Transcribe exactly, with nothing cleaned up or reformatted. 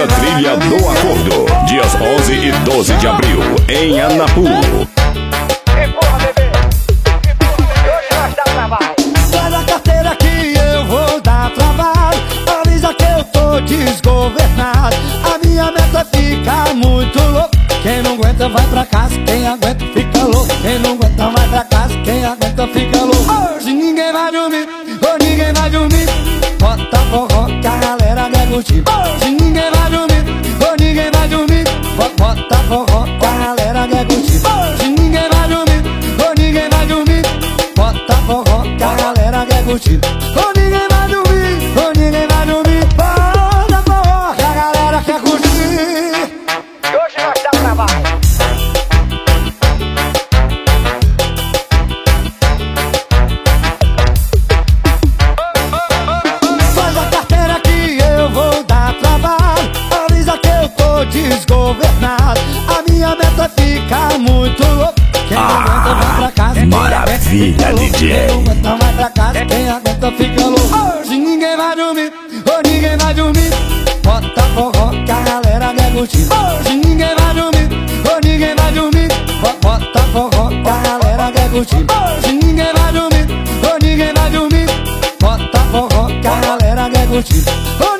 Primeira trilha do acordo, dias onze e doze de abril, em Anapu. Empurra, bebê. Hoje nós dá trabalho. Sai da carteira que eu vou dar trabalho. Avisa que eu tô desgovernado. A minha meta é ficar muito louco. Quem não aguenta vai pra casa, quem aguenta fica louco. Quem não aguenta vai pra casa, quem aguenta fica louco. Hoje ninguém vai dormir, hoje ninguém vai dormir. Bota forró que a galera quer curtir. Hoje ninguém vai dormir, hoje ninguém vai dormir. Bota forró que a galera quer curtir. Hoje ninguém vai dormir, hoje ninguém vai dormir. Bota forró que a galera quer curtir. Hoje ninguém vai dormir, hoje ninguém vai dormir. Bota forró que a galera quer curtir. Hoje nós dá trabalho. Faz a carteira que eu vou dar trabalho. Avisa que eu tô desgovernado. A minha meta é ficar muito louco. Quem não aguenta vai pra casa, quem Maravilha, aguenta fica louco. D J. Quem não aguenta vai pra casa, quem aguenta fica louco. Hoje ninguém vai dormir, hoje ninguém vai dormir. Bota forró que a galera quer curtir. Hoje ninguém vai dormir, hoje ninguém vai dormir. Bota forró que a galera quer curtir. Hoje ninguém vai dormir, hoje ninguém vai dormir. Bota forró que a galera quer curtir.